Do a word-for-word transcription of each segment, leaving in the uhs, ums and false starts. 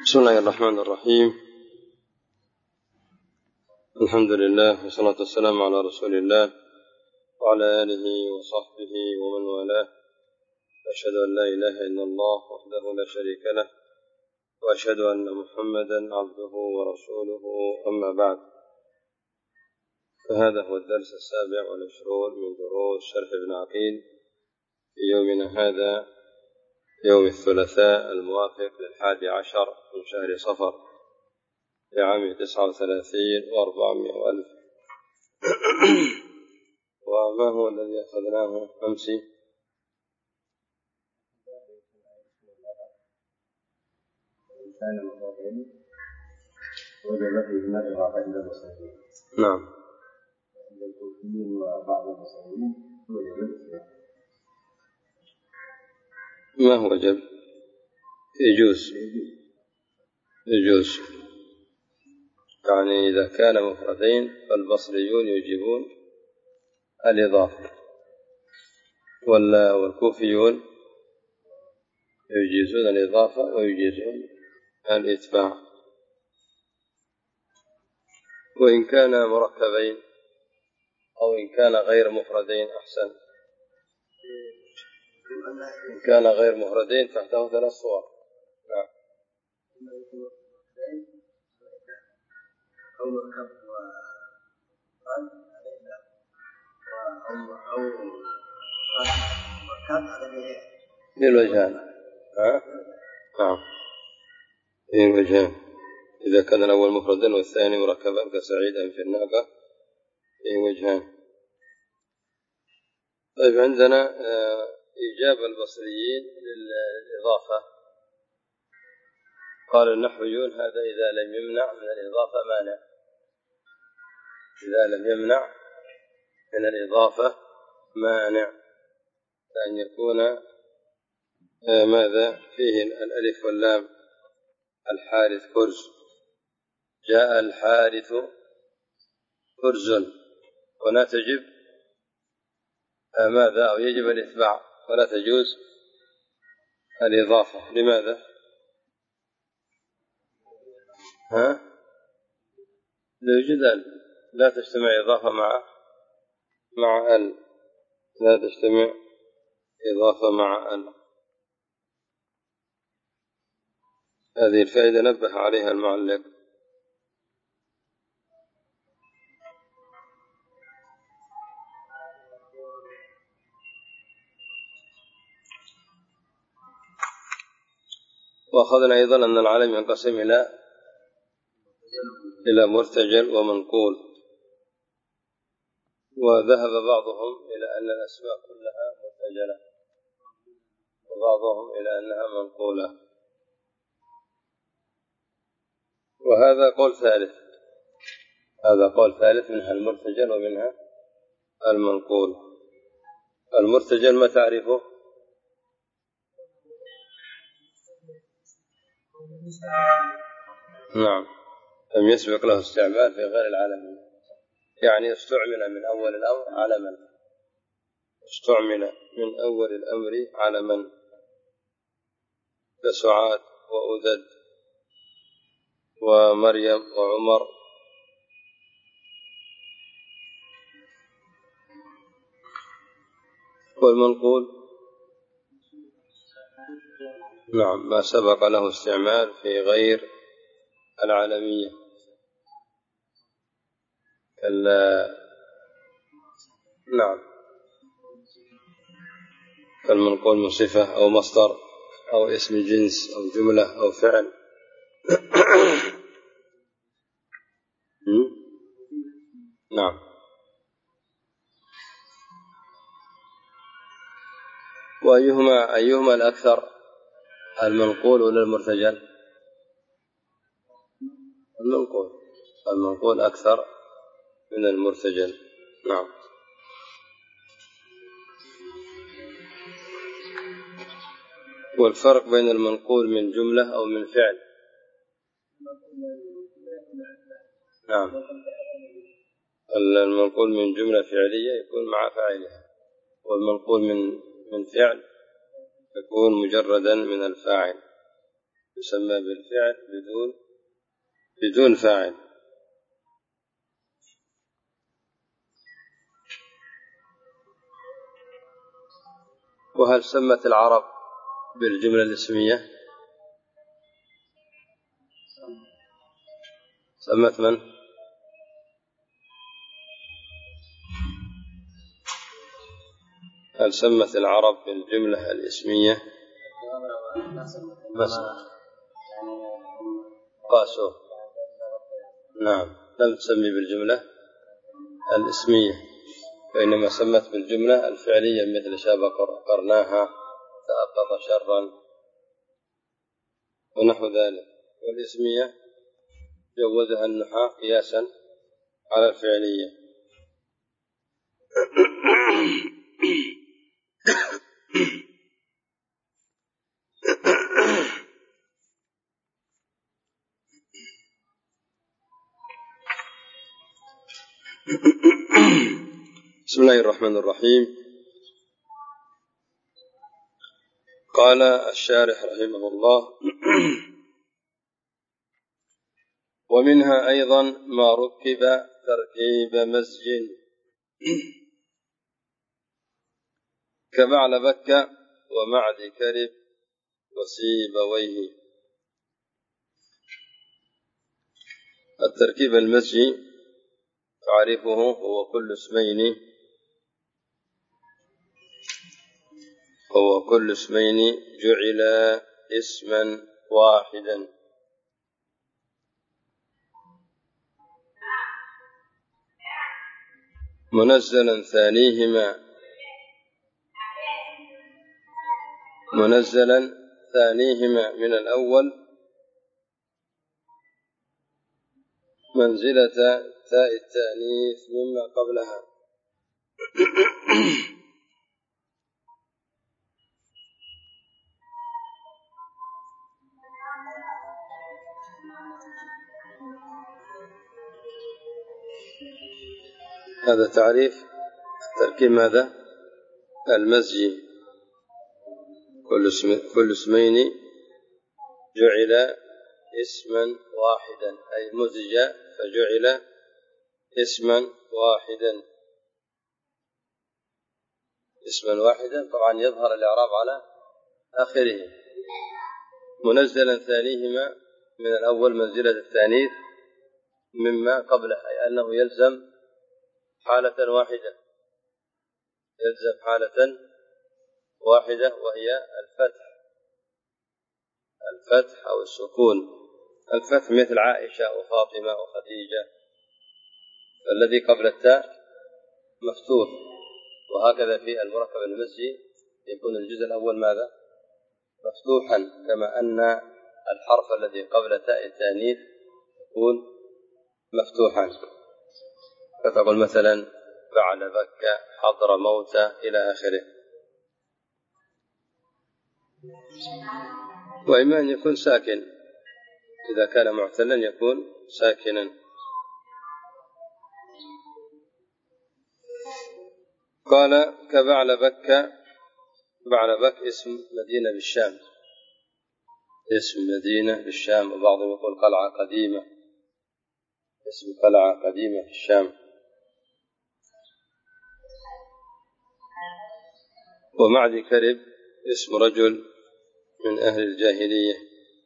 بسم الله الرحمن الرحيم. الحمد لله والصلاة والسلام على رسول الله وعلى آله وصحبه ومن والاه، أشهد أن لا إله إلا الله وحده لا شريك له، وأشهد أن محمدا عبده ورسوله، أما بعد، فهذا هو الدرس السابع والعشرون من دروس شرح ابن عقيل في يومنا هذا، يوم الثلاثاء الموافق للحادي عشر من شهر صفر لعام تسعة وثلاثين وأربعمائة وألف. وما هو الذي أخذناه أمس؟ نعم. ما هو جب؟ يجوز يجوز يعني إذا كان مفردين فالبصريون يجيبون الإضافة، والكوفيون يجيزون الإضافة ويجيزون الإتباع. وإن كان مركبين أو إن كان غير مفردين أحسن. إن كان غير مفردين تحته ثلاث صور. نعم. أو مركب وقال أو مركب على الوجهان. ها؟ نعم. إيه الوجهان، إذا كان الأول مفردا والثاني مركبا كسعيدا في الناقة، إيه وجهان. طيب، عندنا إيجاب البصريين للإضافة. قال النحويون هذا إذا لم يمنع من الإضافة مانع. إذا لم يمنع من الإضافة مانع، أن يكون ماذا فيه الألف واللام. الحارث كرز، جاء الحارث كرز، ولا تجب ماذا أو يجب الإتباع ولا تجوز الإضافة. لماذا؟ ها؟ لوجود ال، لا تجتمع إضافة مع مع ال، لا تجتمع إضافة مع ال. هذه الفائدة نبه عليها المعلق. وأخذنا أيضا أن العالم ينقسم إلى إلى مرتجل ومنقول، وذهب بعضهم إلى أن الأسماء كلها مرتجلة وبعضهم إلى أنها منقولة، وهذا قول ثالث. هذا قول ثالث، منها المرتجل ومنها المنقول. المرتجل ما تعرفه؟ نعم، لم يسبق له استعمال في غير العالمين، يعني استعمل من أول الأمر على من استعمل من أول الأمر على من، كسعاد وأذد ومريم وعمر. والمنقول نعم ما سبق له استعمال في غير العالمية، نعم، كالمنقول من صفة أو مصدر أو اسم جنس أو جملة أو فعل. نعم. وأيهما أيهما الأكثر، المنقول ولا المرتجل؟ المنقول. المنقول أكثر من المرتجل. نعم. والفرق بين المنقول من جملة أو من فعل؟ نعم، المنقول من جملة فعلية يكون مع فاعلها، والمنقول من من فعل يكون مجردا من الفاعل. يسمى بالفعل بدون بدون فاعل. وهل سمت العرب بالجملة الاسمية؟ سمت من؟ هل سمت العرب بالجملة الاسمية؟ بس قاسوا. نعم، لم تسمي بالجملة الاسمية، وإنما سمت بالجملة الفعلية مثل شاب قرناها، تأبط شرا ونحو ذلك. والاسمية جوزها النحاة قياسا على الفعلية. بسم الله الرحمن الرحيم. قال الشارح رحمه الله: ومنها أيضا ما ركب تركيب مزج كبعلبك ومعد كرب وسيبويه. التركيب المزجي تعريفه هو كل اسمين هو كل اسمين جعل اسما واحدا منزلا ثانيهما منزلا ثانيهما من الأول منزلة تاء التأنيث مما قبلها. هذا تعريف التركيب ماذا؟ المزجي. كل اسم كل اسمين جعل اسما واحدا، أي مزج فجعل اسما واحدا. اسما واحدا طبعا يظهر الإعراب على آخره. منزلا ثانيهما من الأول منزلة التانيث مما قبله، أي أنه يلزم حالة واحدة يلزم حالة واحدة وهي الفتح الفتح أو السكون. الفتح مثل عائشة وفاطمة وخديجة، الذي قبل التاء مفتوح. وهكذا في المركب المزجي يكون الجزء الأول ماذا؟ مفتوحا، كما أن الحرف الذي قبل تاء التانيث يكون مفتوحا. فتقول مثلا بعد بكة حضر موت إلى آخره. وإما أن يكون ساكن، إذا كان معتلا يكون ساكنا. قال كبعلبك. بعلبك اسم مدينة بالشام، اسم مدينة بالشام، وبعضهم يقول قلعة قديمة، اسم قلعة قديمة في الشام. ومعد كرب اسم رجل من أهل الجاهلية.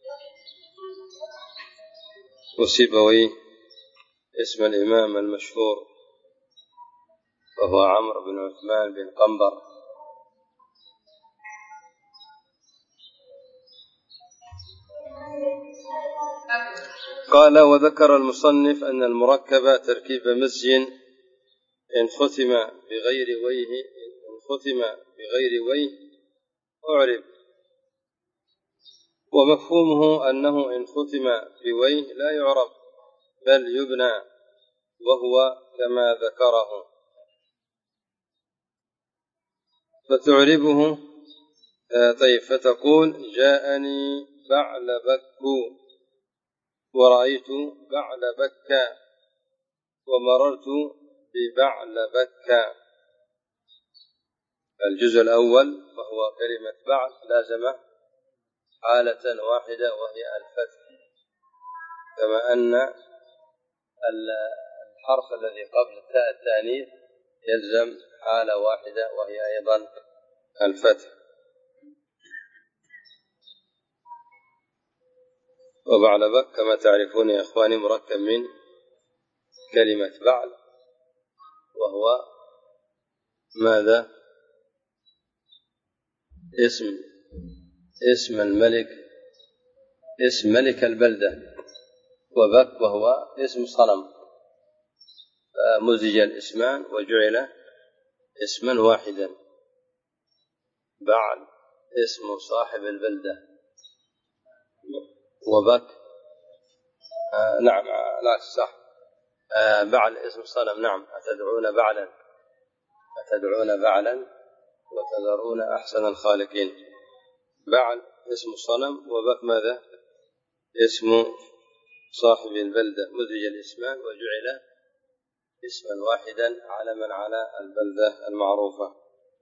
وسيبويه اسم الإمام المشهور وهو عمرو بن عثمان بن قنبر. قال وذكر المصنف أن المركب تركيب مزج إن ختم بغير ويه إن ختم بغير ويه أعرب، ومفهومه أنه إن ختم بويه لا يعرب بل يبنى، وهو كما ذكره. فتعربه طيب فتقول جاءني بعلبك ورأيت بعلبك ومررت ببعلبك. الجزء الأول وهو كلمة بعل لازم حالة واحدة وهي الفتح، كما أن الحرف الذي قبل التاء التانيث يلزم حالة واحدة وهي أيضا الفتح. وبعلبك كما تعرفون يا إخواني مركب من كلمة بعل، وهو ماذا؟ اسم اسم الملك، اسم ملك البلدة، وبك وهو اسم صنم، فمزج الاسمان وجعل اسما واحدا. بعل اسم صاحب البلدة، وبك آه نعم آه لا صح آه بعل اسم صنم. نعم، أتدعون بعلا أتدعون بعلا وتذرون أحسن الخالقين. بعل اسم صنم، وبك ماذا؟ اسم صاحب البلدة، مزج الاسمان وجعل اسما واحدا علما على البلدة المعروفة.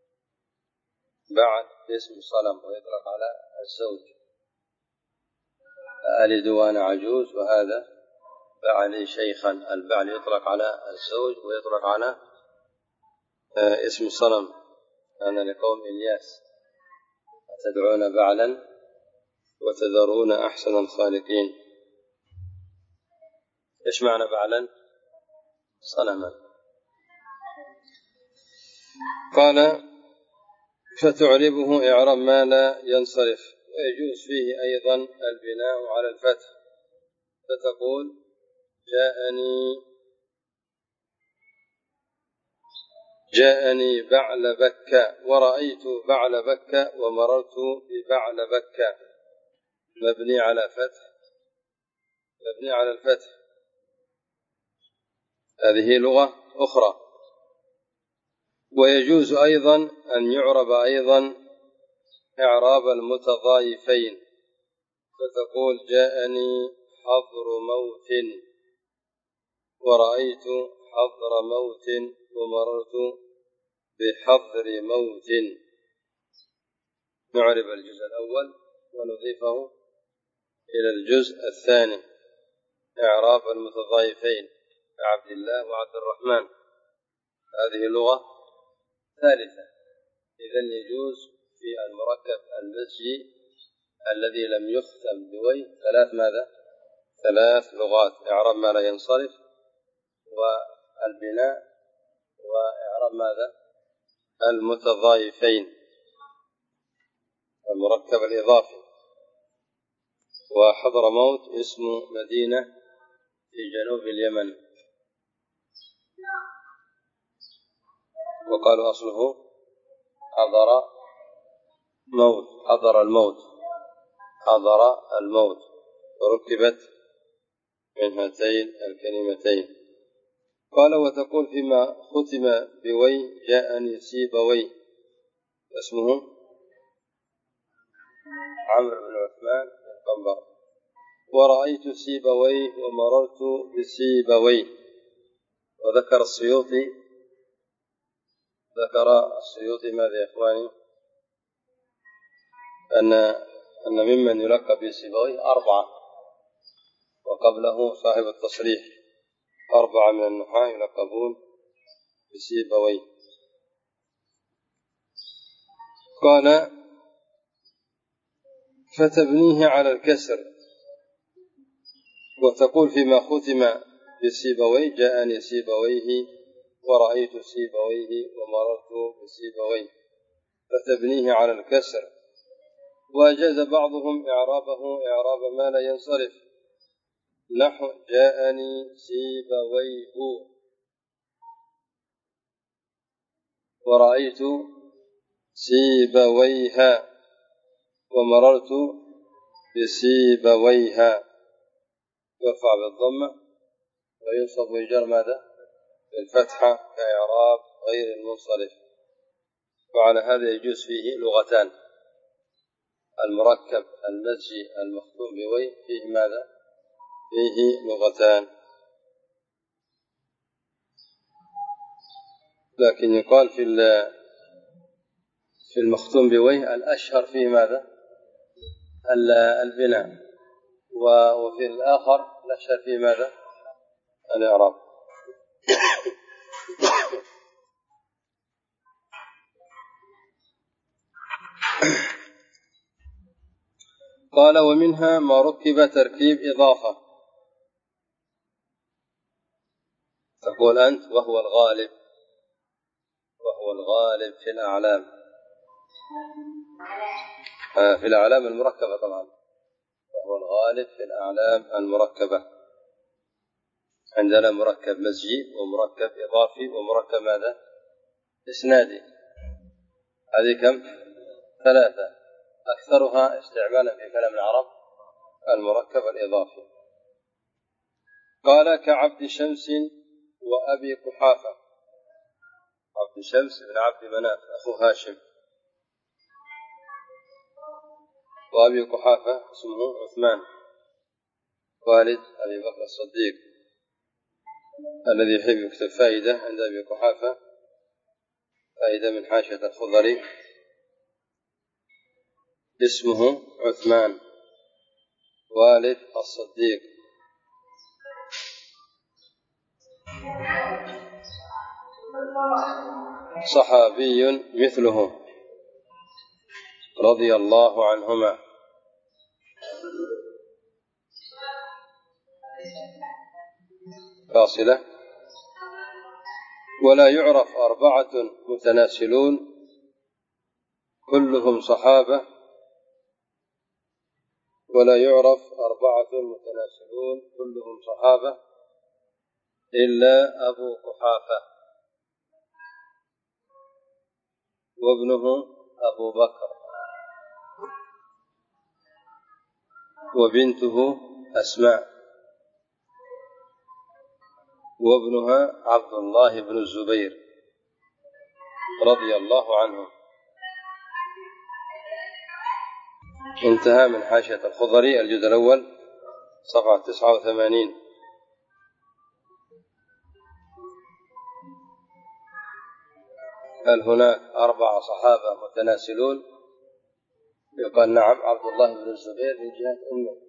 بعل اسم صنم ويطلق على الزوج، ألد وأنا عجوز، وهذا بعلي شيخا. البعل يطلق على الزوج ويطلق على اسم صنم. أنا لقوم إلياس أتدعون بعلا وتذرون أحسن الخالقين. إيش معنى بعلا؟ صنما. قال فتعربه إعراب ما لا ينصرف، ويجوز فيه أيضا البناء على الفتح، فتقول جاءني جاءني بعل بكة، ورأيت بعل بكة، ومررت ببعل بكة. مبني على فتح، مبني على الفتح. هذه لغة أخرى. ويجوز أيضا أن يعرب أيضا إعراب المتضايفين، فتقول جاءني حضر موت، ورأيت حضر موت، ومررت بحضر موت. نعرب الجزء الأول ونضيفه إلى الجزء الثاني. إعراب المتضايفين كعبد الله وعبد الرحمن، هذه لغة ثالثة. إذن يجوز في المركب المزجي الذي لم يختم بوي ثلاث ماذا؟ ثلاث لغات: إعراب ما لا ينصرف، والبناء، وإعراب ماذا؟ المتضايفين، المركب الإضافي. وحضرموت اسم مدينة في جنوب اليمن، وقالوا أصله حضر موت، حضر الموت، حضر الموت، وركبت من هاتين الكلمتين. قال وتقول فيما ختم بوي جاءني سيبوي، اسمه عمرو بن عثمان بن قنبر. ورأيت سيبوي ومررت بسيبوي. وذكر السيوطي ذكر السيوطي ماذا يا إخواني؟ أن أن ممن يلقب بسيبوي أربعة، وقبله صاحب التصريح أربعة من النحاة يلقبون بسيبوي. قال فتبنيه على الكسر، وتقول فيما ختم بسيبوي جاءني سيبويه، ورأيت سيبويه، ومررت بسيبوي، فتبنيه على الكسر. وأجاز بعضهم إعرابه إعراب ما لا ينصرف، نحو جاءني سيبويه، ورأيت سيبويها، ومررت بسيبويها. يرفع بالضمة وينصب ويجر ماذا؟ بالفتحة كإعراب غير المنصرف. وعلى هذا يجوز فيه لغتان: المركب المزجي المختوم بوي فيه ماذا؟ فيه لغتان. لكن يقال في في المختوم بوي الأشهر فيه ماذا؟ البناء، وفي الآخر نشأ في ماذا؟ الإعراب. قال ومنها ما ركب تركيب إضافة، تقول أنت وهو الغالب، وهو الغالب في الأعلام، في الأعلام المركبة طبعا، وهو الغالب في الأعلام المركبة. عندنا مركب مزجي ومركب إضافي ومركب ماذا؟ إسنادي. هذه كم؟ ثلاثة، أكثرها استعمالا في كلام العرب المركب الإضافي. قال كعبد شمس وأبي قحافة. عبد شمس بن عبد مناف أخو هاشم، وأبي قحافة اسمه عثمان والد أبي بكر الصديق الذي يحب يكتب فائدة عند أبي قحافة، فائدة من حاشية الخضري، اسمه عثمان والد الصديق. صحابي مثله رضي الله عنهما. فاصلة. ولا يعرف أربعة متناسلون كلهم صحابة، ولا يعرف أربعة متناسلون كلهم صحابة إلا أبو قحافة وابنه أبو بكر وبنته أسماء وابنها عبد الله بن الزبير رضي الله عنه. انتهى من حاشية الخضري الجزء الأول صفحة تسعة وثمانين. هل هناك أربع صحابة متناسلون؟ يقال نعم، عبد الله بن الزبير من جهة أمه،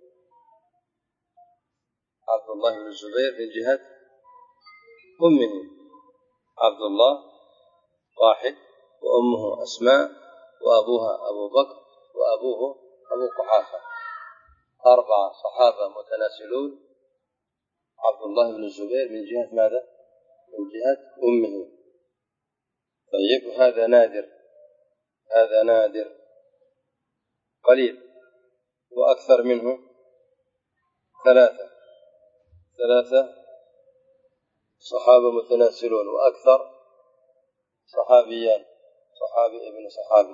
عبد الله بن الزبير من جهة أمه، عبد الله واحد وأمه أسماء وأبوها أبو بكر وأبوه أبو قحافة، أربع صحابة متناسلون، عبد الله بن الزبير من جهة ماذا؟ من جهة أمه. طيب، هذا نادر، هذا نادر قليل، وأكثر منه ثلاثة ثلاثة صحابة متناسلون، وأكثر صحابيان، صحابي ابن صحابي،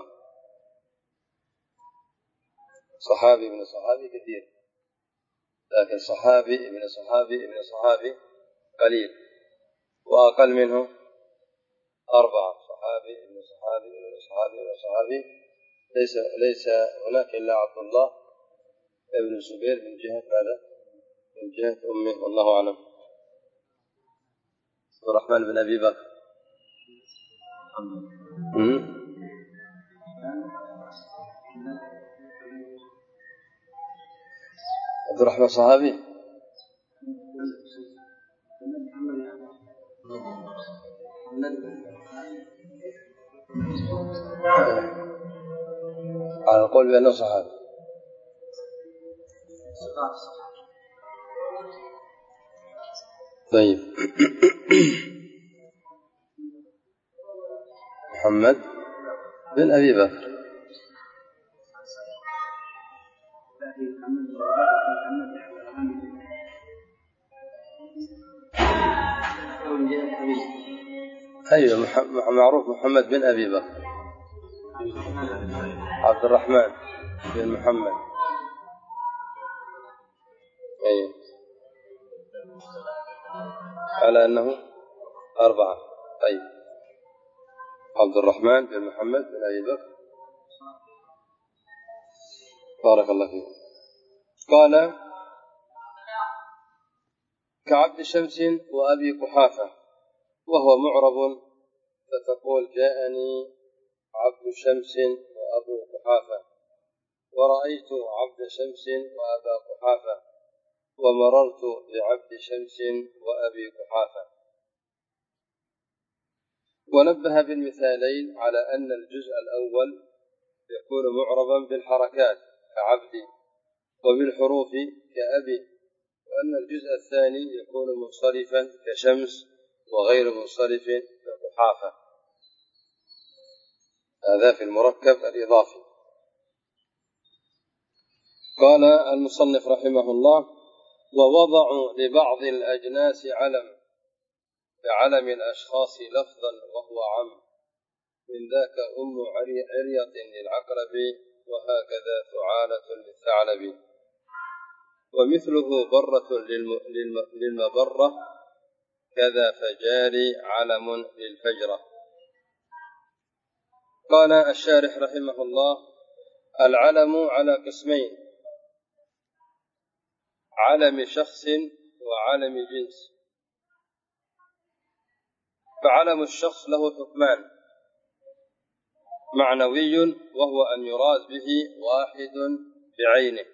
صحابي ابن صحابي كثير، لكن صحابي ابن صحابي ابن صحابي قليل، وأقل منه أربعة، صحابي ابن صحابي ابن صحابي ابن صحابي. ليس ليس هناك إلا عبد الله ابن الزبير من جهة ماذا؟ من جهة أمه، والله أعلم. عبد الرحمن بن أبي بكر. عبد الرحمن صحابي؟ على القول بأنه صحابي. طيب. محمد بن أبي بكر. أيوة، معروف محمد بن أبي بكر. عبد الرحمن بن محمد. أيوة، على أنه أربعة. طيب، عبد الرحمن بن محمد بن أبي بكر. بارك الله فيك. قال كعبد شمس وأبي قحافة وهو معرب، فتقول جاءني عبد شمس وأبو قحافة، ورأيت عبد شمس وأبا قحافة ومررت بعبد شمس وأبي قحافة. ونبه بالمثالين على أن الجزء الأول يكون معربا بالحركات كعبد وبالحروف كأبي، وأن الجزء الثاني يكون منصرفا كشمس وغير منصرف كقحافة. هذا في المركب الإضافي. قال المصنف رحمه الله: ووضعوا لبعض الأجناس علم كعلم الأشخاص لفظا وهو عم، من ذاك أم عرية للعقرب وهكذا ثعالة للثعلب، ومثله برة للمبرة كذا فجاري علم للفجرة. قال الشارح رحمه الله: العلم على قسمين: علم شخص وعلم جنس. فعلم الشخص له حكمان: معنوي وهو أن يراد به واحد بعينه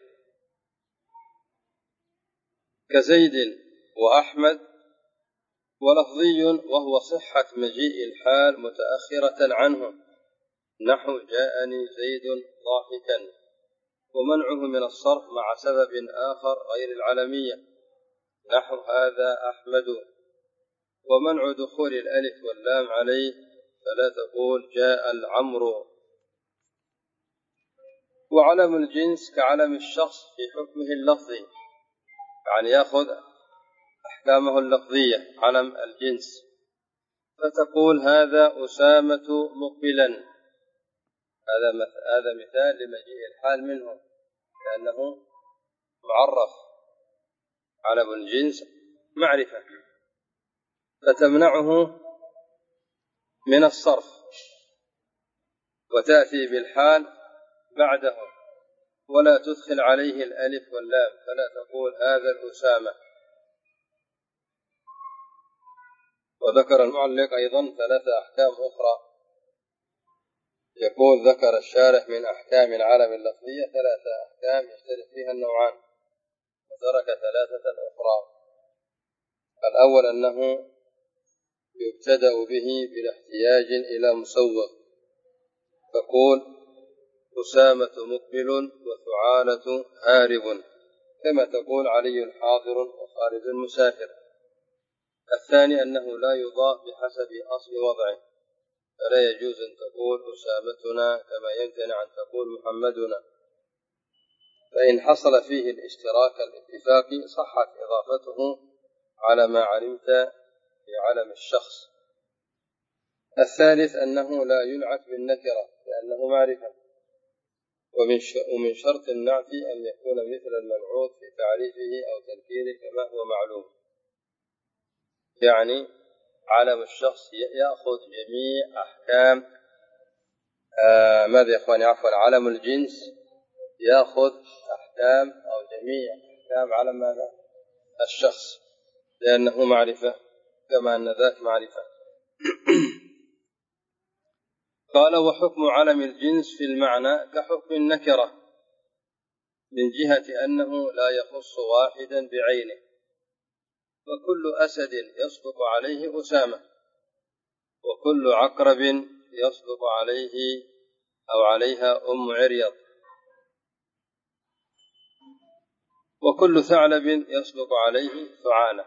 كزيد وأحمد، ولفظي وهو صحة مجيء الحال متأخرة عنه نحو جاءني زيد ضاحكا، ومنعه من الصرف مع سبب آخر غير العلمية نحو هذا أحمد، ومنع دخول الألف واللام عليه فلا تقول جاء العمر. وعلم الجنس كعلم الشخص في حكمه اللفظي، يعني يأخذ أحكامه اللفظية علم الجنس، فتقول هذا أسامة مقبلا، هذا هذا مثال لمجيء الحال منه لأنه معرف. علم الجنس معرفة فتمنعه من الصرف وتأتي بالحال بعده ولا تدخل عليه الألف واللام، فلا تقول هذا الأسامة. وذكر المعلق أيضا ثلاثة أحكام أخرى، يقول ذكر الشارح من أحكام العلم اللفظية ثلاثة أحكام يشترك فيها النوعان، وترك ثلاثة أخرى. الأول أنه يبتدأ به بلا احتياج إلى مسوغ، تقول أسامة مقبل وثعالة هارب، كما تقول علي حاضر وخالد مسافر. الثاني أنه لا يضاف بحسب أصل وضعه، فلا يجوز أن تقول أسامتنا كما يمتنع أن تقول محمدنا، فإن حصل فيه الاشتراك الاتفاقي صحت إضافته على ما علمت في علم الشخص. الثالث أنه لا ينعت بالنكرة لأنه معرفة، ومن شرط النعت أن يكون مثل المنعوت في تعريفه أو تنكيره كما هو معلوم، يعني علم الشخص يأخذ جميع أحكام آه ماذا يا إخواني عفوا علم الجنس يأخذ أحكام أو جميع أحكام علم ماذا الشخص لأنه معرفة كما أن ذاك معرفة. قال وحكم علم الجنس في المعنى كحكم النكرة من جهة أنه لا يخص واحدا بعينه، وكل أسد يصدق عليه أسامة، وكل عقرب يصدق عليه أو عليها أم عريض، وكل ثعلب يصدق عليه ثعالة.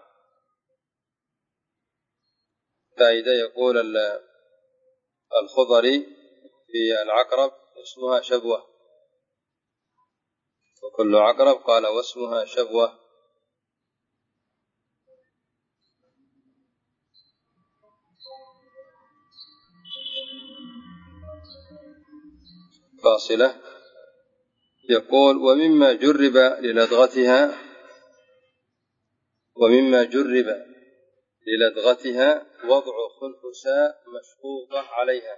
فإذا يقول الخضري في العقرب اسمها شبوة، وكل عقرب قال واسمها شبوة. فاصلة. يقول ومما جرب للدغتها ومما جرب للدغتها وضع خنفساء مشقوقة عليها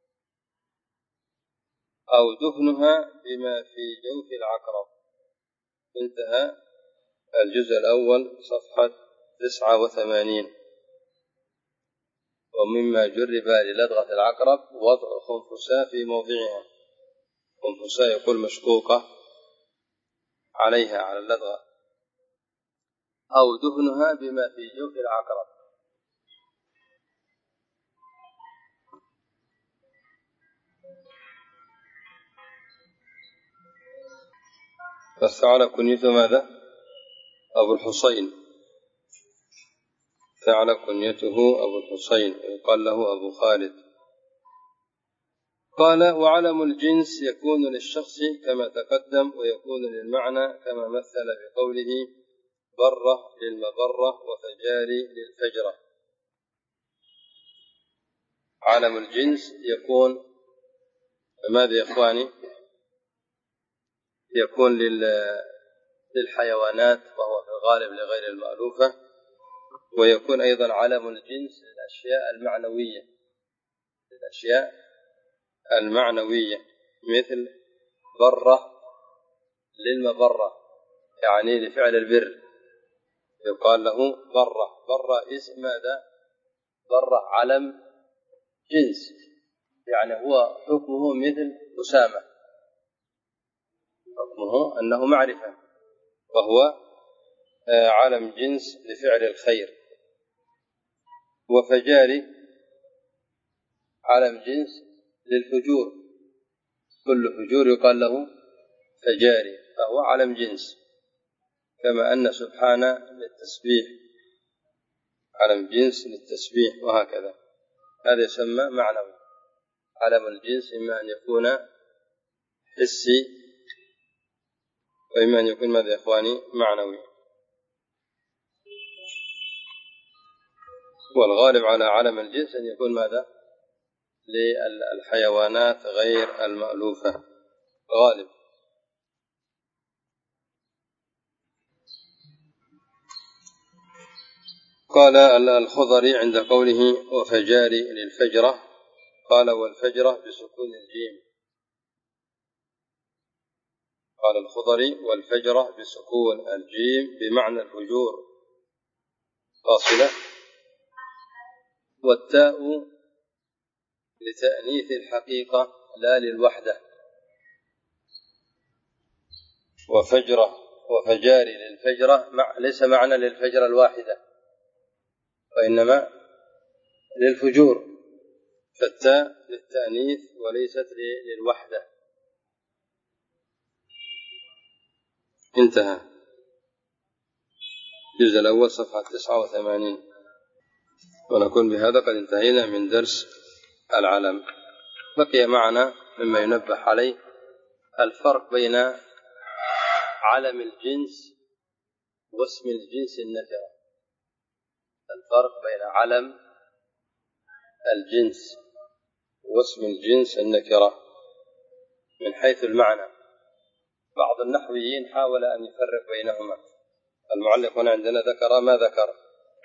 أو دهنها بما في جوف العقرب. انتهى الجزء الأول صفحة تسعة وثمانين. ومما جرب للدغة العقرب وضع خنفساء في موضعها وانفساء يقول مشقوقة عليها على اللدغة، أو دهنها بما في جوف العقرب. فالثعلب كنيته ماذا؟ أبو الحصين، ثعلب كنيته أبو الحصين ويقال له أبو خالد. قال: وعلم الجنس يكون للشخص كما تقدم، ويكون للمعنى كما مثل بقوله برة للمبرة وفجاري للفجرة. علم الجنس يكون ماذا يا إخواني؟ يكون للحيوانات وهو في الغالب لغير المألوفة، ويكون أيضا علم الجنس للأشياء المعنوية، للأشياء المعنوية مثل برة للمبرة يعني لفعل البر، يقال له برة. برة اسم ماذا؟ برة علم جنس، يعني هو حكمه مثل أسامة، حكمه أنه معرفة، وهو علم جنس لفعل الخير. وفجاري علم جنس للفجور، كل فجور يقال له فجاري، فهو علم جنس، كما أن سبحانه للتسبيح علم جنس للتسبيح، وهكذا. هذا يسمى معنوي. علم الجنس إما أن يكون حسي، وإما أن يكون ماذا يا إخواني؟ معنوي. والغالب على علم الجنس أن يكون ماذا؟ للحيوانات غير المألوفة غالب. قال الخضري عند قوله وفجاري للفجرة، قال والفجرة بسكون الجيم. قال الخضري والفجرة بسكون الجيم بمعنى الفجور فاصلة، والتاء لتأنيث الحقيقة لا للوحدة. وفجرة وفجاري للفجرة ليس معنى للفجرة الواحدة، وإنما للفجور، فالتاء للتأنيث وليست للوحدة. انتهى الجزء الأول صفحة تسعة وثمانين. ونكون بهذا قد انتهينا من درس العلم. بقي معنا مما ينبه عليه الفرق بين علم الجنس واسم الجنس النكرة. الفرق بين علم الجنس واسم الجنس النكرة من حيث المعنى. بعض النحويين حاول أن يفرق بينهما. المعلق هنا عندنا ذكر ما ذكر،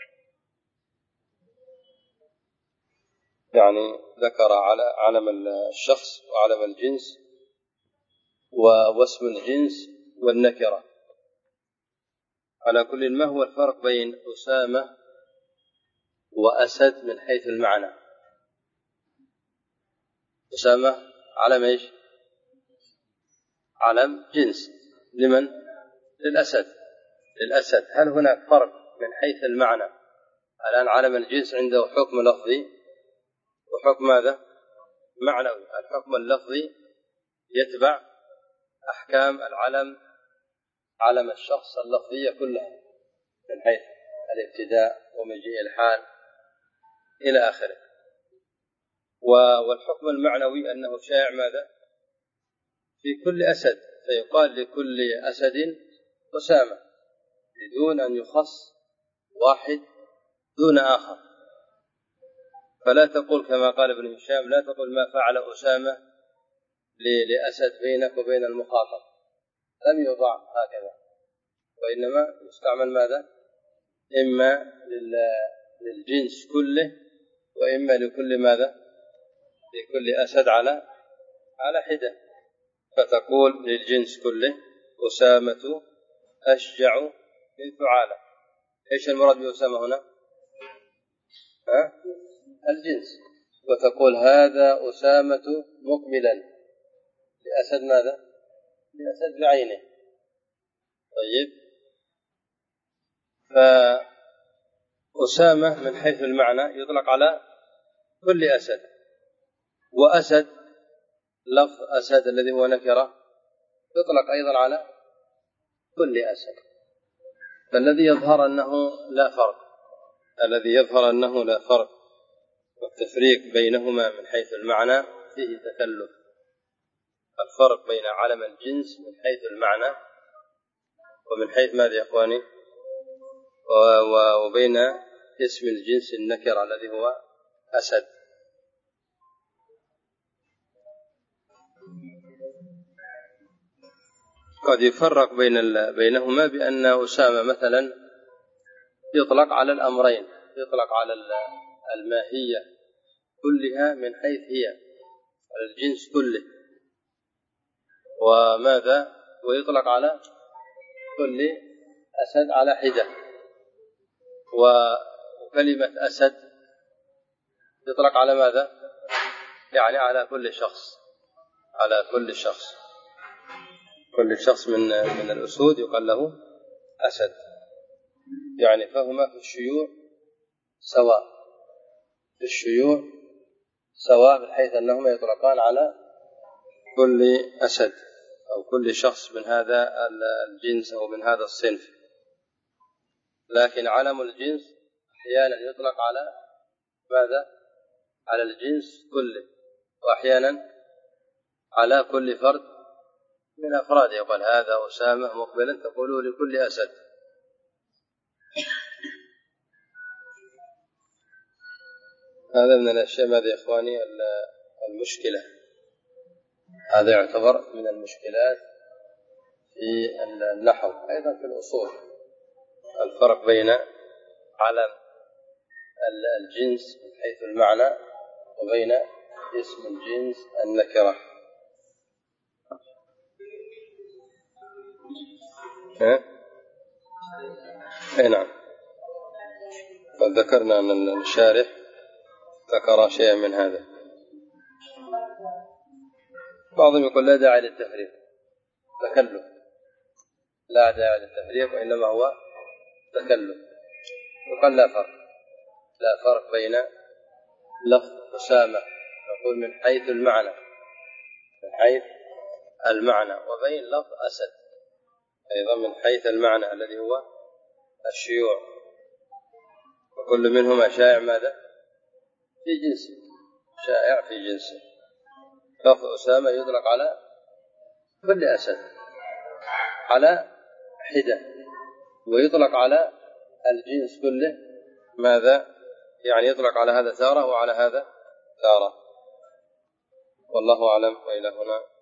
يعني ذكر على علم الشخص وعلم الجنس واسم الجنس والنكرة. على كل ما هو الفرق بين أسامة وأسد من حيث المعنى؟ أسامة علم ايش؟ علم جنس لمن؟ للأسد. للأسد. هل هناك فرق من حيث المعنى؟ الآن علم الجنس عنده حكم لفظي وحكم ماذا؟ معنوي. الحكم اللفظي يتبع أحكام العلم، علم الشخص اللفظية كلها من حيث الابتداء ومجيء الحال إلى آخره. والحكم المعنوي أنه شائع ماذا؟ في كل أسد، فيقال لكل أسد أسامة بدون أن يخص واحد دون آخر. فلا تقول كما قال ابن هشام، لا تقول ما فعل أسامة لأسد بينك وبين المخاطب، لم يوضع هكذا، وإنما يستعمل ماذا؟ إما للجنس كله وإما لكل ماذا؟ لكل أسد على على حدة. فتقول للجنس كله أسامة أشجع من ثعالة. إيش المراد بأسامة هنا؟ ها؟ الجنس. وتقول هذا أسامة مقبلا لأسد ماذا؟ لأسد بعينه. طيب، فأسامة من حيث المعنى يطلق على كل أسد، وأسد لفظ أسد الذي هو نكرة يطلق أيضا على كل أسد. فالذي يظهر أنه لا فرق الذي يظهر أنه لا فرق والتفريق بينهما من حيث المعنى فيه تكلف. الفرق بين علم الجنس من حيث المعنى ومن حيث ماذا يا إخواني؟ وبين اسم الجنس النكر الذي هو أسد. قد يفرق بين بينهما بأن أسامة مثلا يطلق على الأمرين، يطلق على الماهية كلها من حيث هي على الجنس كله، وماذا ويطلق على كل أسد على حدة. وكلمة أسد يطلق على ماذا؟ يعني على كل شخص، على كل شخص كل شخص من من الأسود يقال له أسد. يعني فهما في الشيوع سواء، في الشيوع سواء بحيث أنهما يطلقان على كل أسد أو كل شخص من هذا الجنس أو من هذا الصنف. لكن علم الجنس أحيانا يطلق على ماذا؟ على الجنس كله، وأحيانا على كل فرد من أفراد. يقول هذا أسامة مقبلا تقول لكل أسد. هذا من الأشياء ماذا يا إخواني المشكلة، هذا يعتبر من المشكلات في النحو أيضا في الأصول، الفرق بين علم الجنس من حيث المعنى وبين اسم الجنس النكرة. ها؟ أي نعم، قد ذكرنا أن الشارح ذكر شيئا من هذا. بعضهم يقول لا داعي للتفريق، تكلف، لا داعي للتفريق وإنما هو تكلف. يقال لا فرق، لا فرق بين لفظ أسامة نقول من حيث المعنى من حيث المعنى وبين لفظ أسد أيضا من حيث المعنى الذي هو الشيوع، وكل منهما شائع ماذا؟ في جنسه، شائع في جنسه. لفظ أسامة يطلق على كل أسد على حدة، ويطلق على الجنس كله ماذا؟ يعني يطلق على هذا تارة وعلى هذا تارة. والله أعلم. وإلى هنا